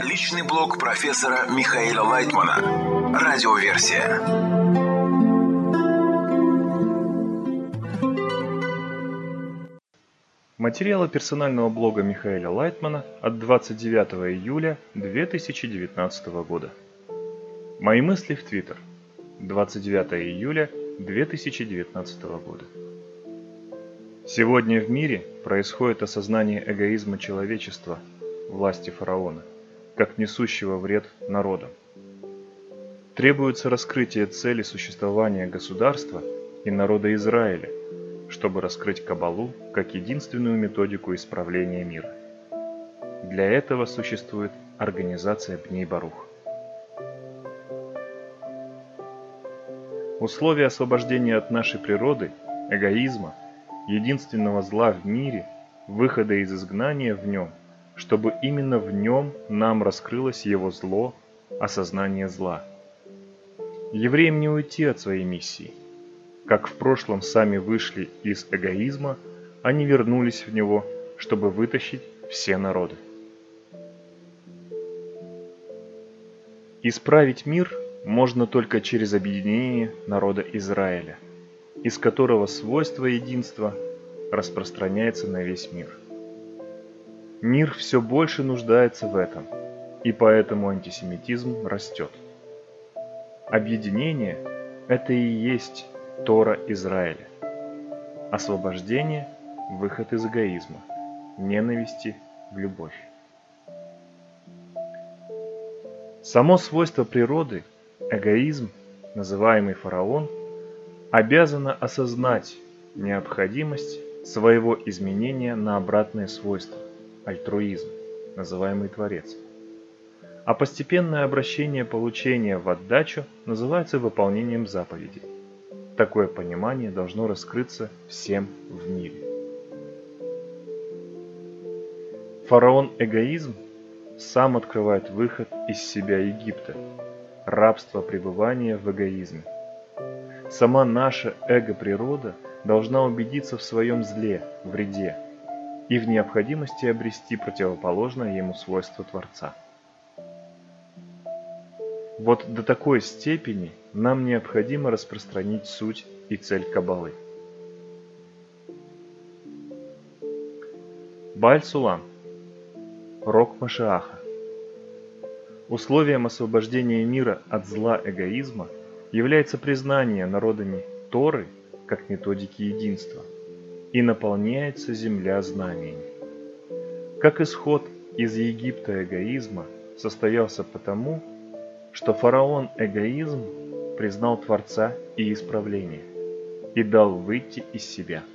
Личный блог профессора Михаэля Лайтмана. Радиоверсия. Материалы персонального блога Михаэля Лайтмана от 29 июля 2019 года. Мои мысли в Твиттер. 29 июля 2019 года. Сегодня в мире происходит осознание эгоизма человечества, власти фараона, как несущего вред народам. Требуется раскрытие цели существования государства и народа Израиля, чтобы раскрыть Каббалу как единственную методику исправления мира. Для этого существует организация Бней Барух. Условия освобождения от нашей природы, эгоизма, единственного зла в мире, выхода из изгнания в нем, чтобы именно в нем нам раскрылось его зло, осознание зла. Евреям не уйти от своей миссии. Как в прошлом сами вышли из эгоизма, они вернулись в него, чтобы вытащить все народы. Исправить мир можно только через объединение народа Израиля, из которого свойство единства распространяется на весь мир. Мир все больше нуждается в этом, и поэтому антисемитизм растет. Объединение – это и есть Тора Израиля. Освобождение – выход из эгоизма, ненависти в любовь. Само свойство природы, эгоизм, называемый фараон, обязано осознать необходимость своего изменения на обратное свойство, альтруизм, называемый Творец. А постепенное обращение получения в отдачу называется выполнением заповедей. Такое понимание должно раскрыться всем в мире. Фараон-эгоизм сам открывает выход из себя Египта, рабство пребывания в эгоизме. Сама наша эго-природа должна убедиться в своем зле, вреде и в необходимости обрести противоположное ему свойство Творца. Вот до такой степени нам необходимо распространить суть и цель Каббалы. Бааль-Сулам. Рок Машиаха. Условием освобождения мира от зла эгоизма является признание народами Торы как методики единства, и наполняется земля знамениями. Как исход из Египта эгоизма состоялся потому, что фараон-эгоизм признал Творца и исправление, и дал выйти из себя.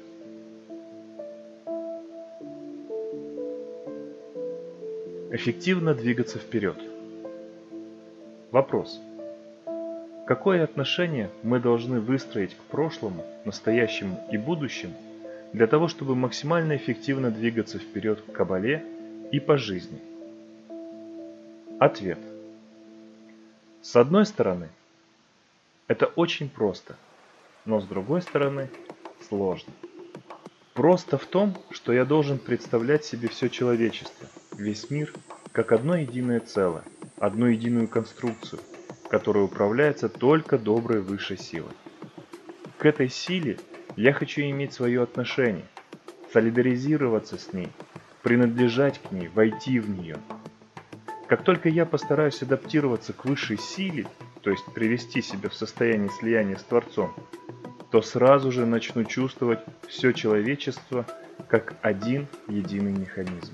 Эффективно двигаться вперед. Вопрос. Какое отношение мы должны выстроить к прошлому, настоящему и будущему для того, чтобы максимально эффективно двигаться вперед к Каббале и по жизни? Ответ. С одной стороны, это очень просто, но с другой стороны, сложно. Просто в том, что я должен представлять себе все человечество, весь мир, как одно единое целое, одну единую конструкцию, которая управляется только доброй высшей силой. К этой силе я хочу иметь свое отношение, солидаризироваться с ней, принадлежать к ней, войти в нее. Как только я постараюсь адаптироваться к высшей силе, то есть привести себя в состояние слияния с Творцом, то сразу же начну чувствовать все человечество как один единый механизм.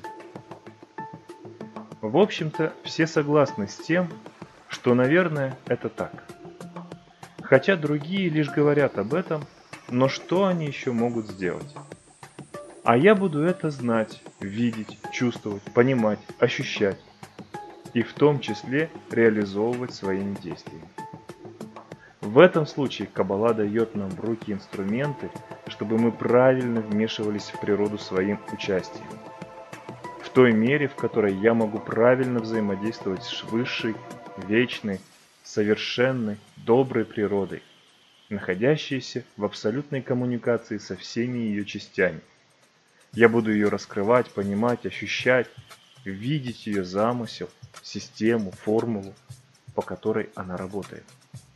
В общем-то, все согласны с тем, что, наверное, это так. Хотя другие лишь говорят об этом, но что они еще могут сделать? А я буду это знать, видеть, чувствовать, понимать, ощущать. И в том числе реализовывать своими действиями. В этом случае Каббала дает нам в руки инструменты, чтобы мы правильно вмешивались в природу своим участием. В той мере, в которой я могу правильно взаимодействовать с высшей, вечной, совершенной, доброй природой, находящейся в абсолютной коммуникации со всеми ее частями. Я буду ее раскрывать, понимать, ощущать, видеть ее замысел, систему, формулу, по которой она работает.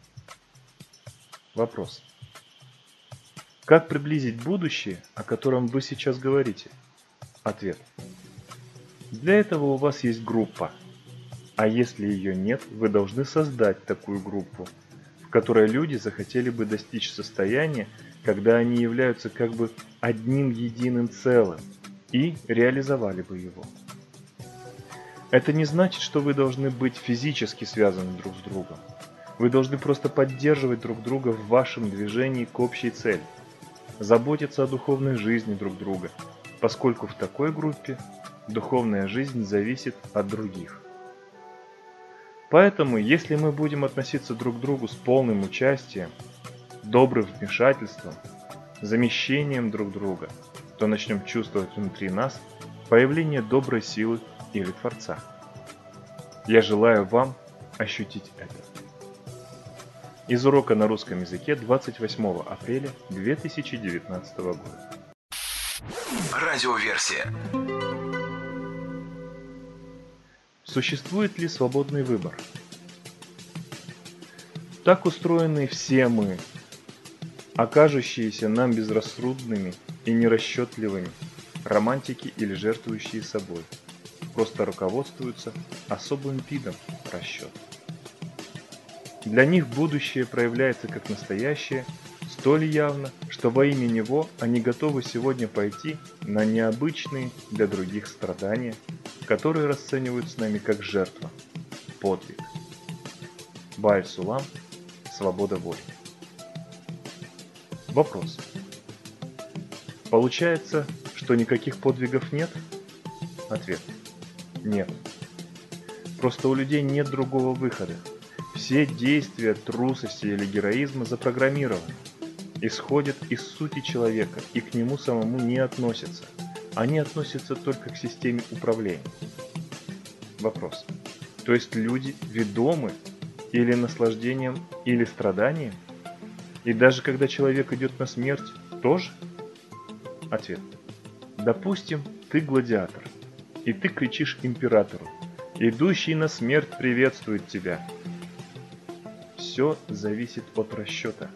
Вопрос. Как приблизить будущее, о котором вы сейчас говорите? Ответ. Для этого у вас есть группа. А если ее нет, вы должны создать такую группу, в которой люди захотели бы достичь состояния, когда они являются как бы одним единым целым и реализовали бы его. Это не значит, что вы должны быть физически связаны друг с другом. Вы должны просто поддерживать друг друга в вашем движении к общей цели, заботиться о духовной жизни друг друга, поскольку в такой группе духовная жизнь зависит от других. Поэтому, если мы будем относиться друг к другу с полным участием, добрым вмешательством, замещением друг друга, то начнем чувствовать внутри нас появление доброй силы или Творца. Я желаю вам ощутить это. Из урока на русском языке 28 апреля 2019 года. Радиоверсия. Существует ли свободный выбор? Так устроены все мы, окажущиеся нам безрассудными и нерасчетливыми, романтики или жертвующие собой, просто руководствуются особым видом расчета. Для них будущее проявляется как настоящее, столь явно, что во имя него они готовы сегодня пойти на необычные для других страдания, которые расценивают с нами как жертва, подвиг. Бааль-Сулам, свобода воли. Вопрос. Получается, что никаких подвигов нет? Ответ. Нет. Просто у людей нет другого выхода. Все действия трусости или героизма запрограммированы, исходят из сути человека и к нему самому не относятся. Они относятся только к системе управления. Вопрос. То есть люди ведомы или наслаждением, или страданием? И даже когда человек идет на смерть, тоже? Ответ. Допустим, ты гладиатор, и ты кричишь императору: «Идущий на смерть приветствует тебя». Все зависит от расчета.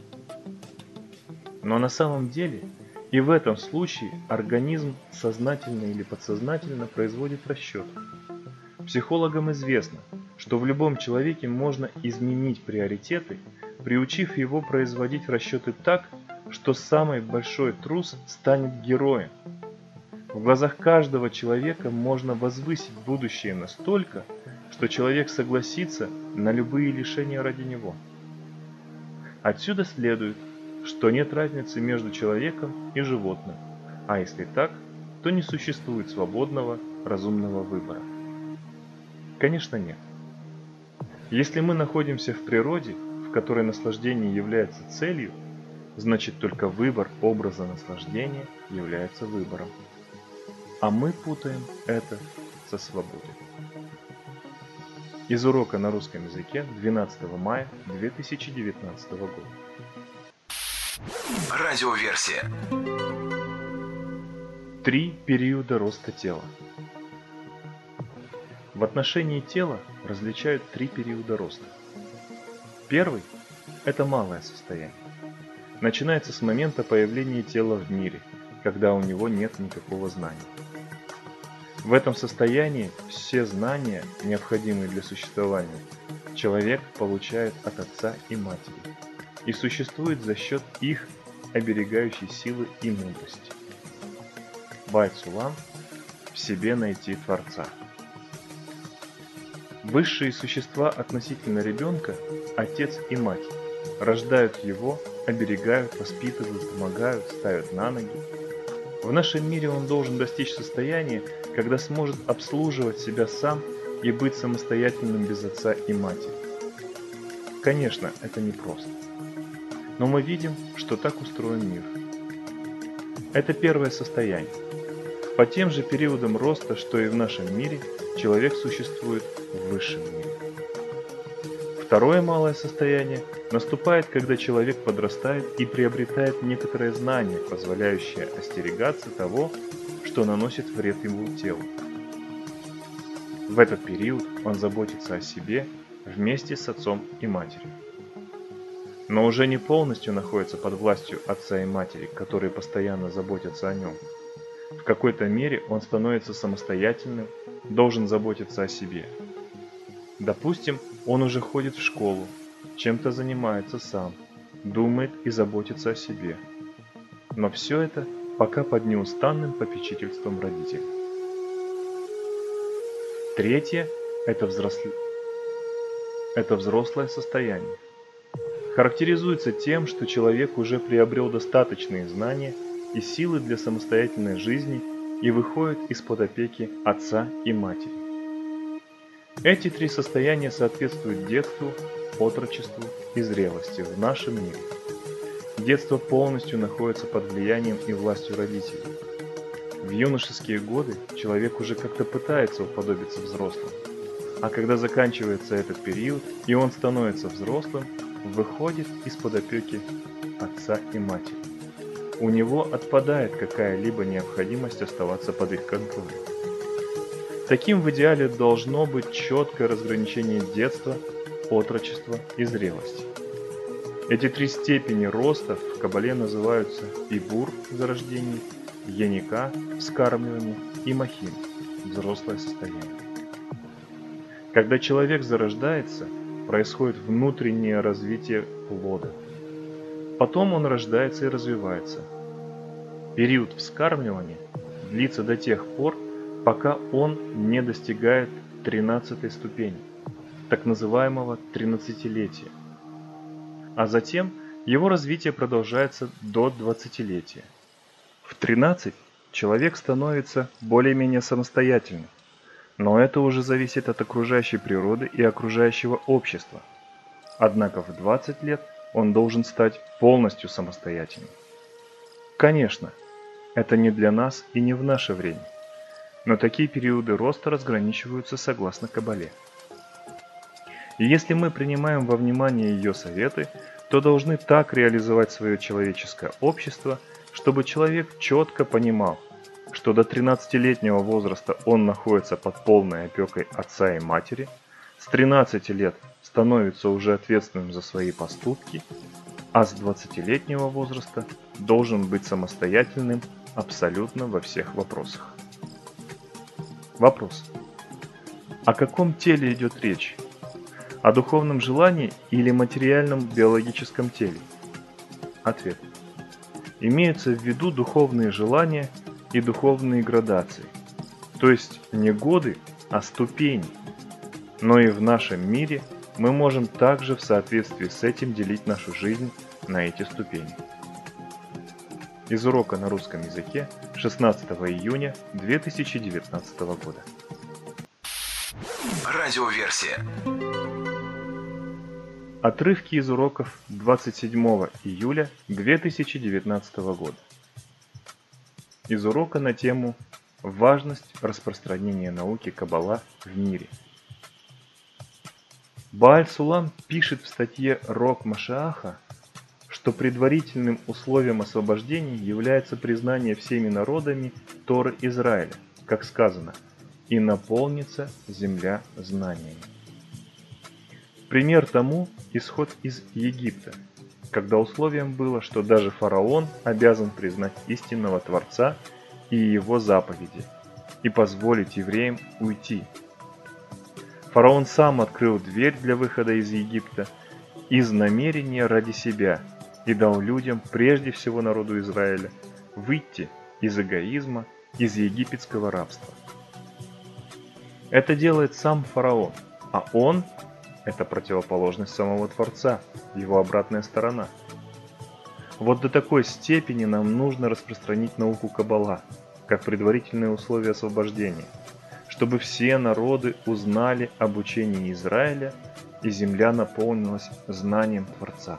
Но на самом деле и в этом случае организм сознательно или подсознательно производит расчет. Психологам известно, что в любом человеке можно изменить приоритеты, приучив его производить расчеты так, что самый большой трус станет героем. В глазах каждого человека можно возвысить будущее настолько, что человек согласится на любые лишения ради него. Отсюда следует, что нет разницы между человеком и животным, а если так, то не существует свободного, разумного выбора. Конечно, нет. Если мы находимся в природе, в которой наслаждение является целью, значит только выбор образа наслаждения является выбором. А мы путаем это со свободой. Из урока на русском языке 12 мая 2019 года. Радиоверсия. 3 периода роста тела. В отношении тела различают 3 периода роста. Первый – это малое состояние. Начинается с момента появления тела в мире, когда у него нет никакого знания. В этом состоянии все знания, необходимые для существования, человек получает от отца и матери и существует за счет их оберегающей силы и мудрости. Бааль-Сулам – в себе найти Творца. Высшие существа относительно ребенка, отец и мать, рождают его, оберегают, воспитывают, помогают, ставят на ноги. В нашем мире он должен достичь состояния, когда сможет обслуживать себя сам и быть самостоятельным без отца и матери. Конечно, это непросто. Но мы видим, что так устроен мир. Это первое состояние. По тем же периодам роста, что и в нашем мире, человек существует в высшем мире. Второе малое состояние наступает, когда человек подрастает и приобретает некоторые знания, позволяющие остерегаться того, что наносит вред его телу. В этот период он заботится о себе вместе с отцом и матерью. Но уже не полностью находится под властью отца и матери, которые постоянно заботятся о нем. В какой-то мере он становится самостоятельным, должен заботиться о себе. Допустим, он уже ходит в школу, чем-то занимается сам, думает и заботится о себе. Но все это пока под неустанным попечительством родителей. Третье – это взрослое состояние. Характеризуется тем, что человек уже приобрел достаточные знания и силы для самостоятельной жизни и выходит из-под опеки отца и матери. Эти три состояния соответствуют детству, отрочеству и зрелости в нашем мире. Детство полностью находится под влиянием и властью родителей. В юношеские годы человек уже как-то пытается уподобиться взрослым, а когда заканчивается этот период и он становится взрослым, выходит из-под опеки отца и матери. У него отпадает какая-либо необходимость оставаться под их контролем. Таким в идеале должно быть четкое разграничение детства, отрочества и зрелости. Эти три степени роста в Кабале называются Ибур – зарождение, Яника – вскармливание и Махин – взрослое состояние. Когда человек зарождается, происходит внутреннее развитие плода. Потом он рождается и развивается. Период вскармливания длится до тех пор, пока он не достигает 13-й ступени, так называемого 13-летия. А затем его развитие продолжается до 20-летия. В 13 человек становится более-менее самостоятельным, но это уже зависит от окружающей природы и окружающего общества. Однако в 20 лет он должен стать полностью самостоятельным. Конечно, это не для нас и не в наше время, но такие периоды роста разграничиваются согласно Кабале. И если мы принимаем во внимание ее советы, то должны так реализовать свое человеческое общество, чтобы человек четко понимал, что до 13-летнего возраста он находится под полной опекой отца и матери, с 13 лет становится уже ответственным за свои поступки, а с 20-летнего возраста должен быть самостоятельным абсолютно во всех вопросах. Вопрос. О каком теле идет речь? О духовном желании или материальном биологическом теле? Ответ. Имеются в виду духовные желания и духовные градации, то есть не годы, а ступени. Но и в нашем мире мы можем также в соответствии с этим делить нашу жизнь на эти ступени. Из урока на русском языке 16 июня 2019 года. Радиоверсия. Отрывки из уроков 27 июля 2019 года. Из урока на тему «Важность распространения науки Каббала в мире». Бааль-Сулам пишет в статье «Рок Машиаха», что предварительным условием освобождения является признание всеми народами Торы Израиля, как сказано, «И наполнится земля знаниями». Пример тому – исход из Египта, когда условием было, что даже фараон обязан признать истинного Творца и его заповеди и позволить евреям уйти. Фараон сам открыл дверь для выхода из Египта из намерения ради себя и дал людям, прежде всего народу Израиля, выйти из эгоизма, из египетского рабства. Это делает сам фараон, а он – это противоположность самого Творца, его обратная сторона. Вот до такой степени нам нужно распространить науку Каббала, как предварительное условие освобождения, чтобы все народы узнали об учении Израиля, и земля наполнилась знанием Творца.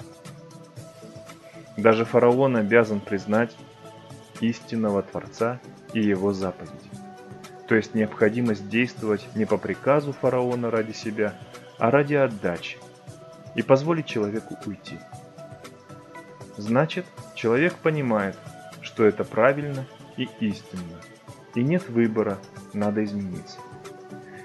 Даже фараон обязан признать истинного Творца и его заповеди, то есть необходимость действовать не по приказу фараона ради себя, а ради отдачи, и позволить человеку уйти. Значит, человек понимает, что это правильно и истинно, и нет выбора, надо измениться.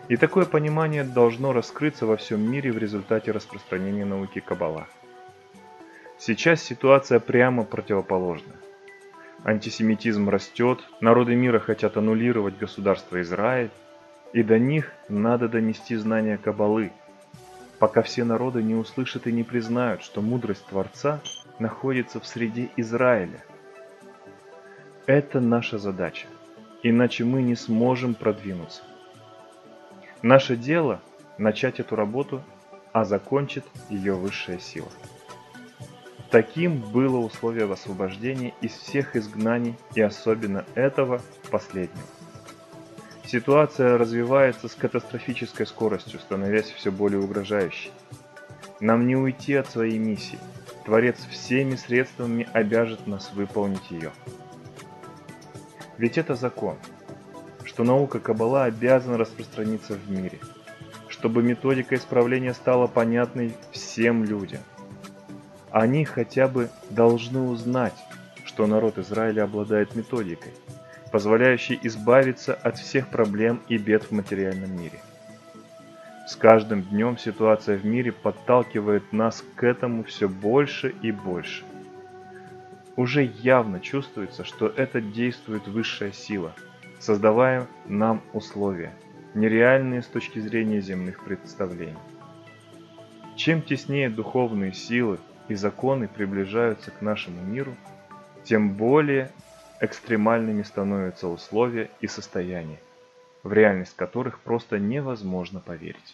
И такое понимание должно раскрыться во всем мире в результате распространения науки Каббала. Сейчас ситуация прямо противоположная. Антисемитизм растет, народы мира хотят аннулировать государство Израиль, и до них надо донести знания Каббалы, пока все народы не услышат и не признают, что мудрость Творца находится в среде Израиля. Это наша задача, иначе мы не сможем продвинуться. Наше дело – начать эту работу, а закончит ее высшая сила. Таким было условие освобождения из всех изгнаний и особенно этого последнего. Ситуация развивается с катастрофической скоростью, становясь все более угрожающей. Нам не уйти от своей миссии. Творец всеми средствами обяжет нас выполнить ее. Ведь это закон, что наука Каббала обязана распространиться в мире, чтобы методика исправления стала понятной всем людям. Они хотя бы должны узнать, что народ Израиля обладает методикой, позволяющей избавиться от всех проблем и бед в материальном мире. С каждым днем ситуация в мире подталкивает нас к этому все больше и больше. Уже явно чувствуется, что это действует высшая сила, создавая нам условия, нереальные с точки зрения земных представлений. Чем теснее духовные силы и законы приближаются к нашему миру, тем более экстремальными становятся условия и состояния, в реальность которых просто невозможно поверить.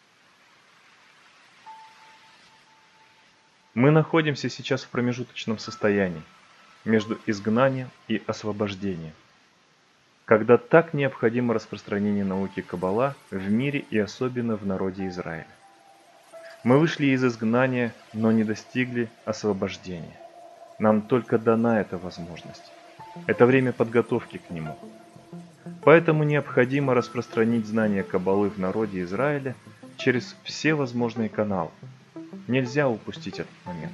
Мы находимся сейчас в промежуточном состоянии между изгнанием и освобождением, когда так необходимо распространение науки Каббала в мире и особенно в народе Израиля. Мы вышли из изгнания, но не достигли освобождения. Нам только дана эта возможность. Это время подготовки к нему. Поэтому необходимо распространить знания Каббалы в народе Израиля через все возможные каналы. Нельзя упустить этот момент.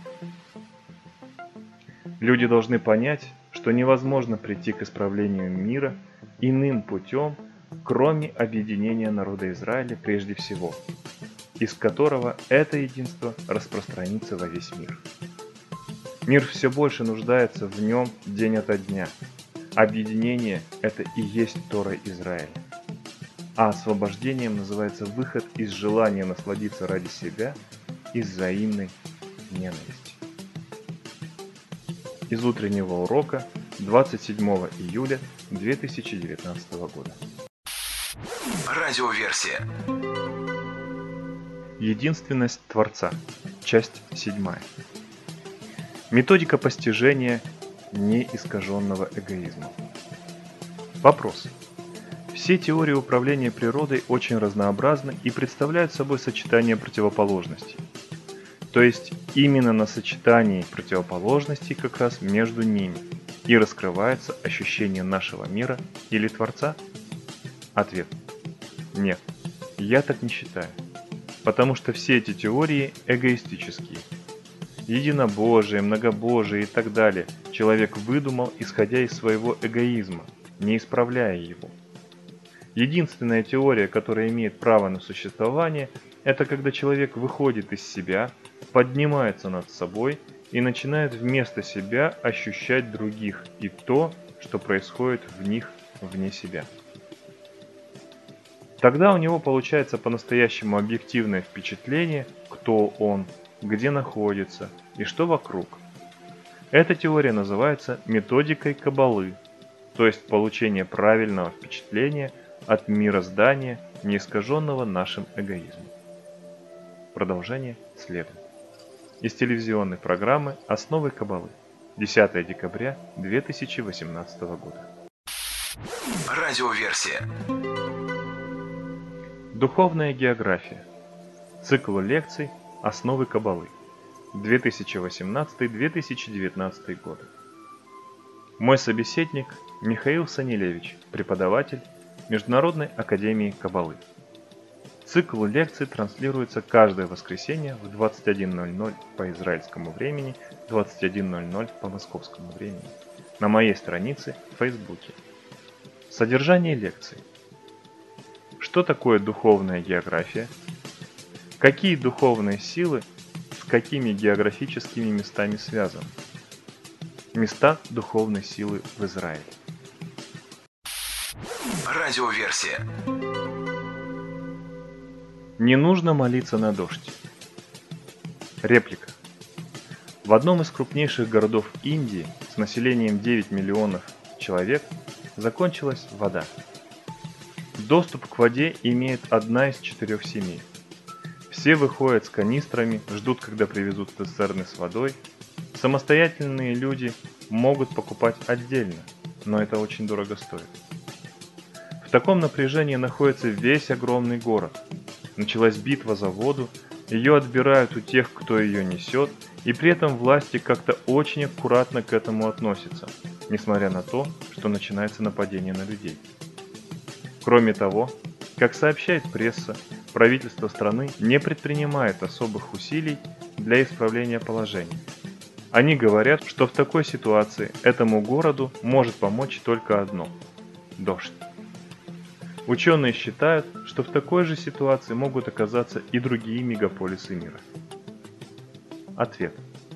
Люди должны понять, что невозможно прийти к исправлению мира иным путем, кроме объединения народа Израиля прежде всего, из которого это единство распространится во весь мир. Мир все больше нуждается в нем день ото дня. Объединение – это и есть Тора Израиля. А освобождением называется выход из желания насладиться ради себя и взаимной ненависти. Из утреннего урока 27 июля 2019 года. Радиоверсия. Единственность Творца. Часть 7. Методика постижения неискаженного эгоизма. Вопрос. Все теории управления природой очень разнообразны и представляют собой сочетание противоположностей. То есть именно на сочетании противоположностей как раз между ними и раскрывается ощущение нашего мира или Творца? Ответ. Нет, я так не считаю. Потому что все эти теории эгоистические. Единобожие, многобожие и так далее человек выдумал, исходя из своего эгоизма, не исправляя его. Единственная теория, которая имеет право на существование, это когда человек выходит из себя, поднимается над собой и начинает вместо себя ощущать других и то, что происходит в них вне себя. Тогда у него получается по-настоящему объективное впечатление, кто он, где находится и что вокруг. Эта теория называется методикой Каббалы, то есть получение правильного впечатления от мироздания, не искаженного нашим эгоизмом. Продолжение следует. Из телевизионной программы «Основы Каббалы», 10 декабря 2018 года. Радиоверсия. Духовная география. Цикл лекций «Основы Каббалы», 2018-2019 годы. Мой собеседник Михаил Санилевич, преподаватель Международной академии Каббалы. Цикл лекций транслируется каждое воскресенье в 21:00 по израильскому времени, 21:00 по московскому времени на моей странице в Фейсбуке. Содержание лекций. Что такое духовная география? Какие духовные силы с какими географическими местами связаны? Места духовной силы в Израиле. Радиоверсия. Не нужно молиться на дождь. Реплика. В одном из крупнейших городов Индии с населением 9 миллионов человек закончилась вода. Доступ к воде имеет одна из 4 семей. Все выходят с канистрами, ждут, когда привезут цистерны с водой. Самостоятельные люди могут покупать отдельно, но это очень дорого стоит. В таком напряжении находится весь огромный город. Началась битва за воду, ее отбирают у тех, кто ее несет, и при этом власти как-то очень аккуратно к этому относятся, несмотря на то, что начинается нападение на людей. Кроме того, как сообщает пресса, правительство страны не предпринимает особых усилий для исправления положения. Они говорят, что в такой ситуации этому городу может помочь только одно – дождь. Ученые считают, что в такой же ситуации могут оказаться и другие мегаполисы мира. Ответ.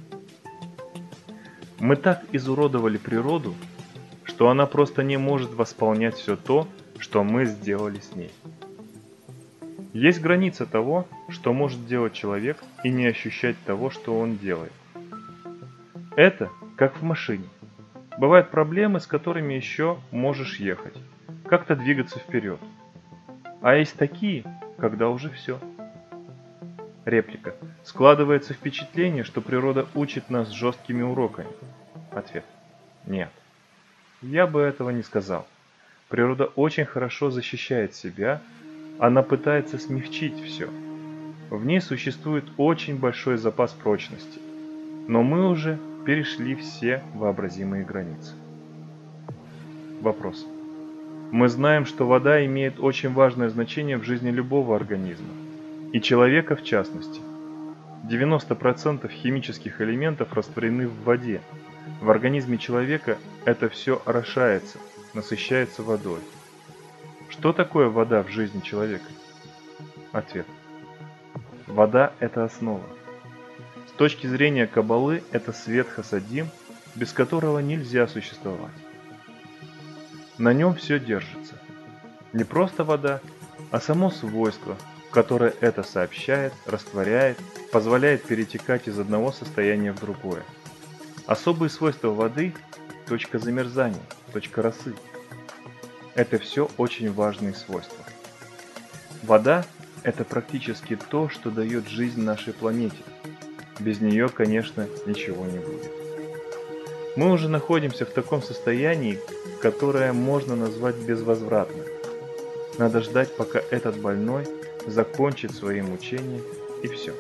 Мы так изуродовали природу, что она просто не может восполнять все то, что мы сделали с ней. Есть граница того, что может делать человек, и не ощущать того, что он делает. Это как в машине. Бывают проблемы, с которыми еще можешь ехать, как-то двигаться вперед. А есть такие, когда уже все. Реплика. Складывается впечатление, что природа учит нас жесткими уроками. Ответ. Нет. Я бы этого не сказал. Природа очень хорошо защищает себя, она пытается смягчить все. В ней существует очень большой запас прочности, но мы уже перешли все вообразимые границы. Вопрос. Мы знаем, что вода имеет очень важное значение в жизни любого организма, и человека в частности. 90% химических элементов растворены в воде. В организме человека это все орошается, насыщается водой. Что такое вода в жизни человека? Ответ. Вода – это основа. С точки зрения Каббалы, это свет хасадим, без которого нельзя существовать. На нем все держится. Не просто вода, а само свойство, которое это сообщает, растворяет, позволяет перетекать из одного состояния в другое. Особые свойства воды – точка замерзания, точка росы. Это все очень важные свойства. Вода – это практически то, что дает жизнь нашей планете. Без нее, конечно, ничего не будет. Мы уже находимся в таком состоянии, которое можно назвать безвозвратным. Надо ждать, пока этот больной закончит свои мучения, и все.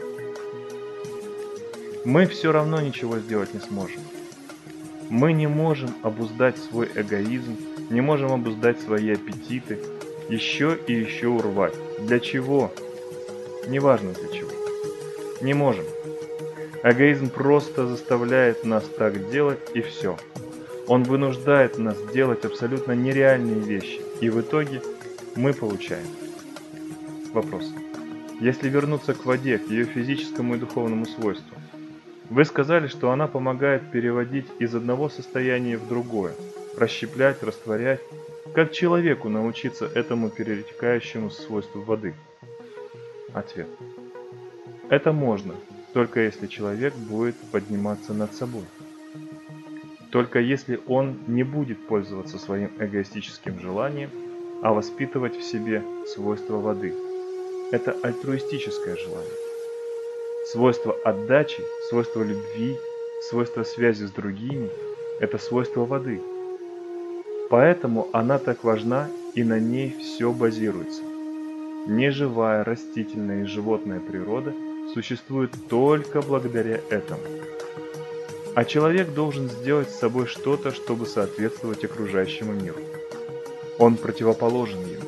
Мы все равно ничего сделать не сможем. Мы не можем обуздать свой эгоизм, не можем обуздать свои аппетиты, еще и еще урвать. Для чего? Неважно для чего. Не можем. Эгоизм просто заставляет нас так делать, и все. Он вынуждает нас делать абсолютно нереальные вещи, и в итоге мы получаем. Вопрос. Если вернуться к воде, к ее физическому и духовному свойству, вы сказали, что она помогает переводить из одного состояния в другое, расщеплять, растворять. Как человеку научиться этому перетекающему свойству воды? Ответ. Это можно, только если человек будет подниматься над собой. Только если он не будет пользоваться своим эгоистическим желанием, а воспитывать в себе свойства воды. Это альтруистическое желание. Свойство отдачи, свойство любви, свойство связи с другими – это свойство воды. Поэтому она так важна, и на ней все базируется. Неживая растительная и животная природа существует только благодаря этому. А человек должен сделать с собой что-то, чтобы соответствовать окружающему миру. Он противоположен ему.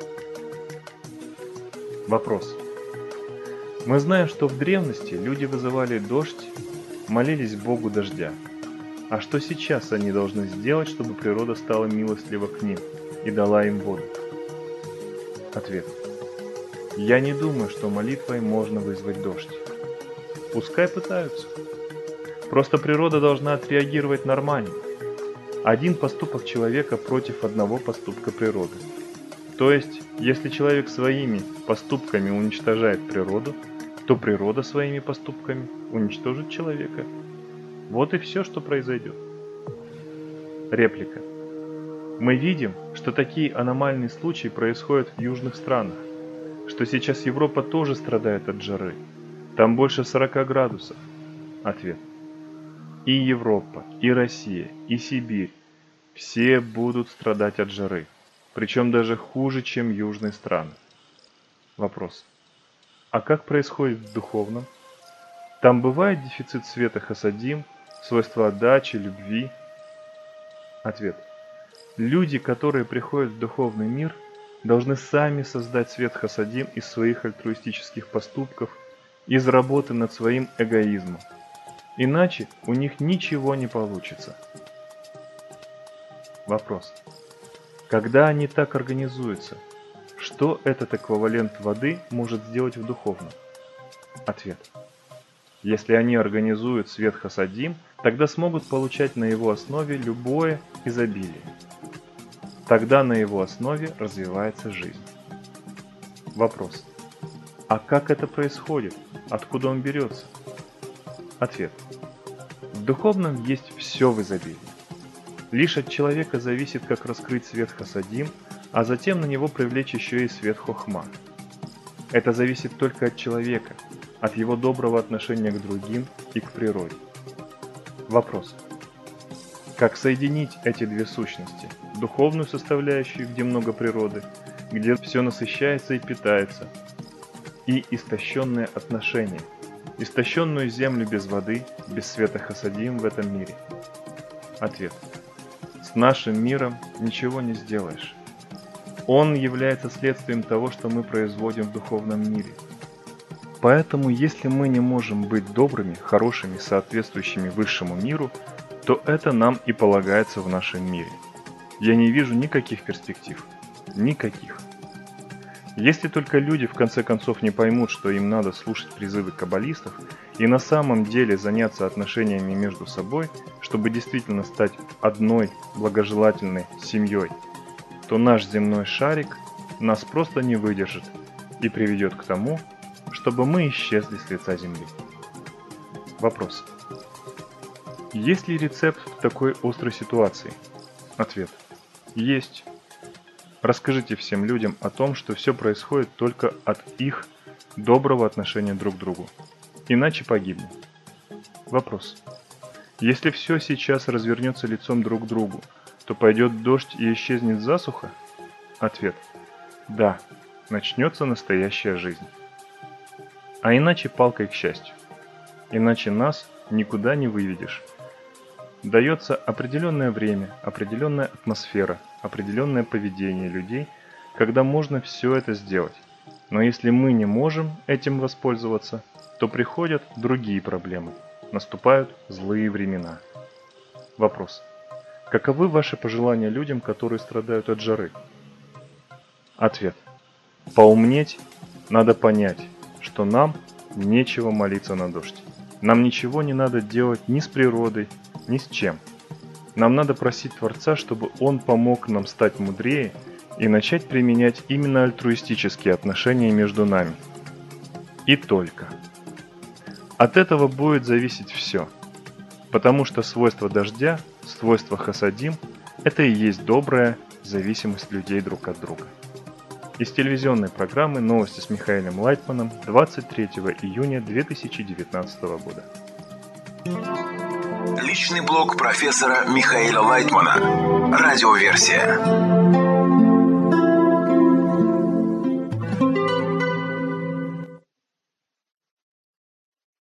Вопрос. Мы знаем, что в древности люди вызывали дождь, молились Богу дождя. А что сейчас они должны сделать, чтобы природа стала милостлива к ним и дала им воду? Ответ. Я не думаю, что молитвой можно вызвать дождь. Пускай пытаются. Просто природа должна отреагировать нормально. Один поступок человека против одного поступка природы. То есть, если человек своими поступками уничтожает природу, то природа своими поступками уничтожит человека. Вот и все, что произойдет. Реплика. Мы видим, что такие аномальные случаи происходят в южных странах, что сейчас Европа тоже страдает от жары. Там больше 40 градусов. Ответ. И Европа, и Россия, и Сибирь все будут страдать от жары, причем даже хуже, чем южные страны. Вопрос. А как происходит в духовном? Там бывает дефицит света хасадим, свойства отдачи, любви? Ответ. Люди, которые приходят в духовный мир, должны сами создать свет хасадим из своих альтруистических поступков, из работы над своим эгоизмом. Иначе у них ничего не получится. Вопрос. Когда они так организуются, что этот эквивалент воды может сделать в духовном? Ответ. Если они организуют свет хасадим, тогда смогут получать на его основе любое изобилие. Тогда на его основе развивается жизнь. Вопрос. А как это происходит? Откуда он берется? Ответ. В духовном есть все в изобилии. Лишь от человека зависит, как раскрыть свет хасадим, а затем на него привлечь еще и свет хохма. Это зависит только от человека, от его доброго отношения к другим и к природе. Вопрос. Как соединить эти две сущности? Духовную составляющую, где много природы, где все насыщается и питается, и истощенные отношения, истощенную землю без воды, без света хасадим в этом мире? Ответ. С нашим миром ничего не сделаешь. Он является следствием того, что мы производим в духовном мире. Поэтому, если мы не можем быть добрыми, хорошими, соответствующими высшему миру, то это нам и полагается в нашем мире. Я не вижу никаких перспектив. Никаких. Если только люди в конце концов не поймут, что им надо слушать призывы каббалистов и на самом деле заняться отношениями между собой, чтобы действительно стать одной благожелательной семьей, то наш земной шарик нас просто не выдержит и приведет к тому, чтобы мы исчезли с лица земли. Вопрос. Есть ли рецепт в такой острой ситуации? Ответ. Есть. Расскажите всем людям о том, что все происходит только от их доброго отношения друг к другу. Иначе погибнем. Вопрос. Если все сейчас развернется лицом друг к другу, то пойдет дождь и исчезнет засуха? Ответ. Да. Начнется настоящая жизнь. А иначе палкой к счастью. Иначе нас никуда не выведешь. Дается определенное время, определенная атмосфера, определенное поведение людей, когда можно все это сделать. Но если мы не можем этим воспользоваться, то приходят другие проблемы. Наступают злые времена. Вопрос. Каковы ваши пожелания людям, которые страдают от жары? Ответ. Поумнеть, надо понять, что нам нечего молиться на дождь. Нам ничего не надо делать ни с природой, ни с чем. Нам надо просить Творца, чтобы Он помог нам стать мудрее и начать применять именно альтруистические отношения между нами. И только. От этого будет зависеть все. Потому что свойства дождя, свойства хасадим – это и есть добрая зависимость людей друг от друга. Из телевизионной программы «Новости с Михаилом Лайтманом» 23 июня 2019 года. Личный блог профессора Михаила Лайтмана. Радиоверсия.